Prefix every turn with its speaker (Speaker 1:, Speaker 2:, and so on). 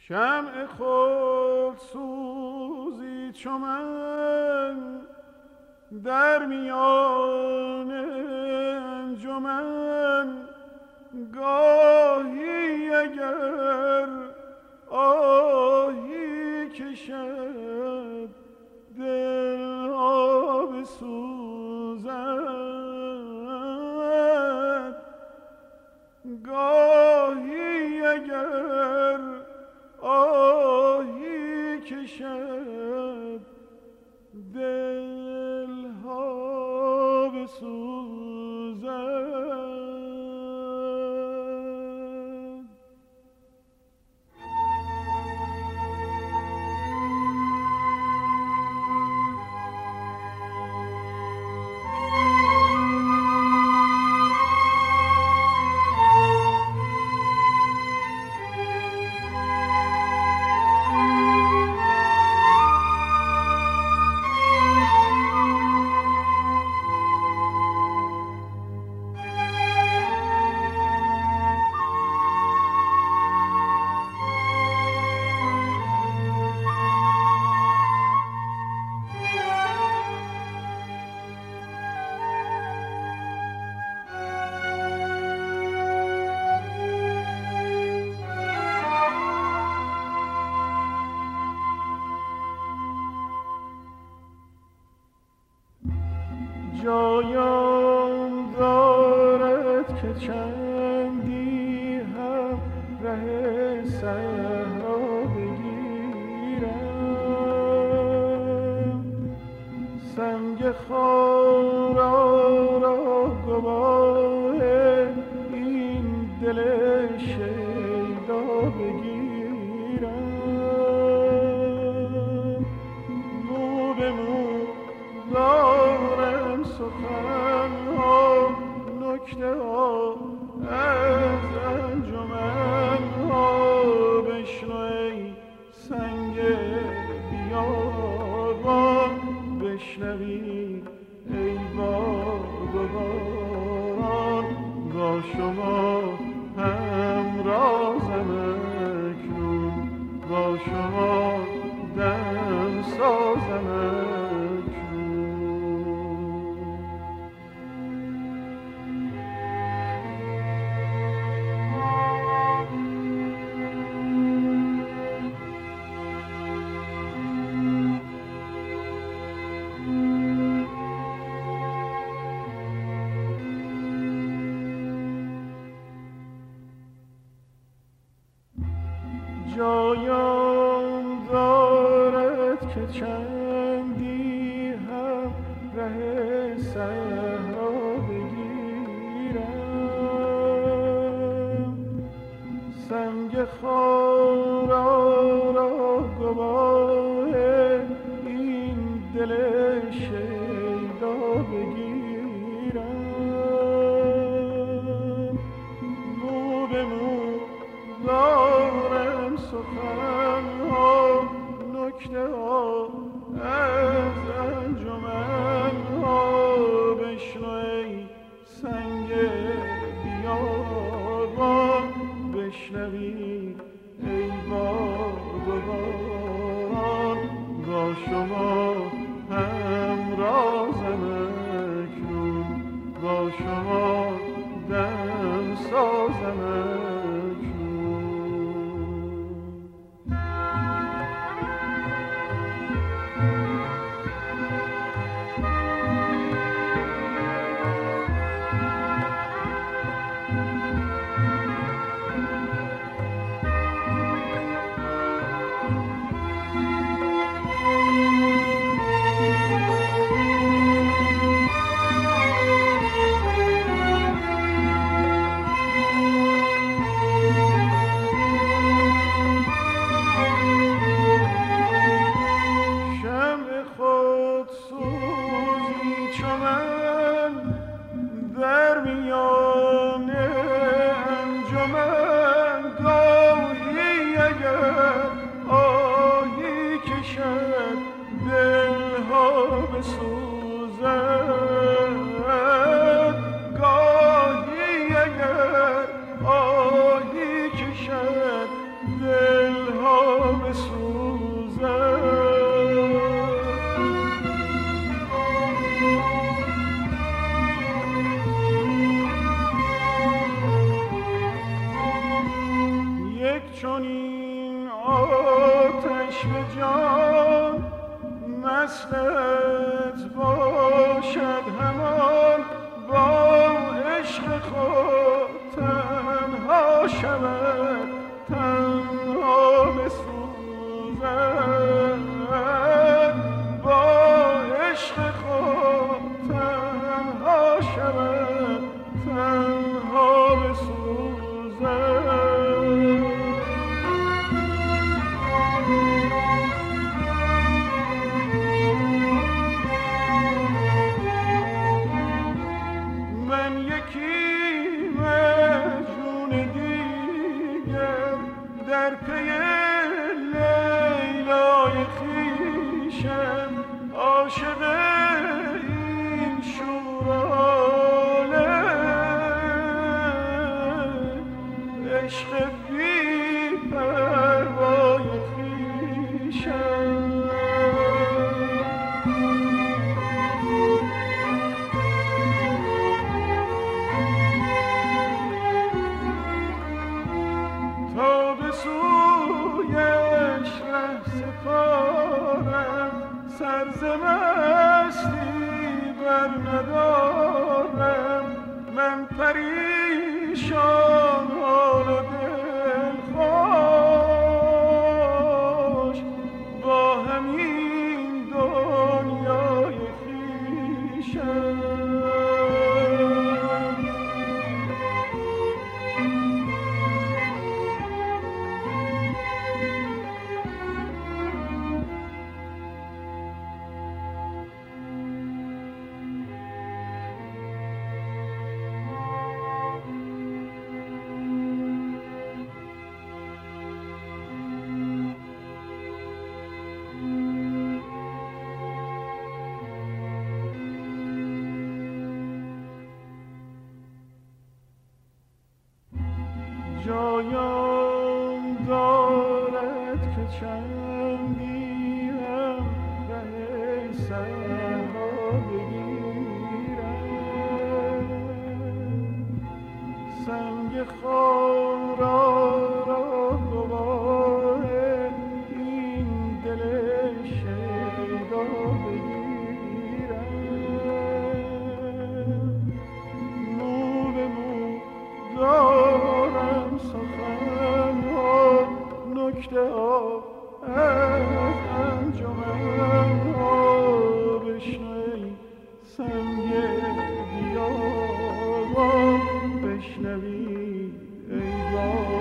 Speaker 1: شمع خود سوزی چو من در میان انجمن، گاهی اگر آهی کشد دلها بسوزد، گاهی اگر آهی کشد دلها بسوزد. جایم دارد که چندی هم ره صحرا بگیرم، سنگ خارا را گواه این دل شیدا بگیرم، مو به مو دارم سخنها، نکته ها از انجمنها، بشنو ای سنگ بیابان، بشنوی ای باد و باران، با شما همرازم اکنون، با شما دم سازم جایم دارد که چندی هم ره صحرا بگیرم، سنگ خارا را گواه این دل شیدا بگیرم، مو به مو دارم سخنها، نکته ها از انجمنها، بشنو ای سنگ بیابان، بشنوی ای باد و باران، با شما همرازم اکنون، با شما دم سازم چون این آتش به جان مثلت باشد همان با عشق خود تنها شود تنها بسوزد با عشق خود تنها شود تنها بسوزد من یکی مجنون دیگر در پی لیلای خویشم عاشق این شوراله عشق بی پروای خویشم تا به سویش ره سپارم سر ز مستی بر ندارم من پریشان حال و دلخوش با همین دنیای خویشم جایان دارد که چندی هم ره سرها بگیرم سنگ خارا را گواه این دل شیدا بگیرم مو به مو دارم سخن ها نکته ها از انجمن ها بشنوی سنگ بیابان بشنوی ای بابا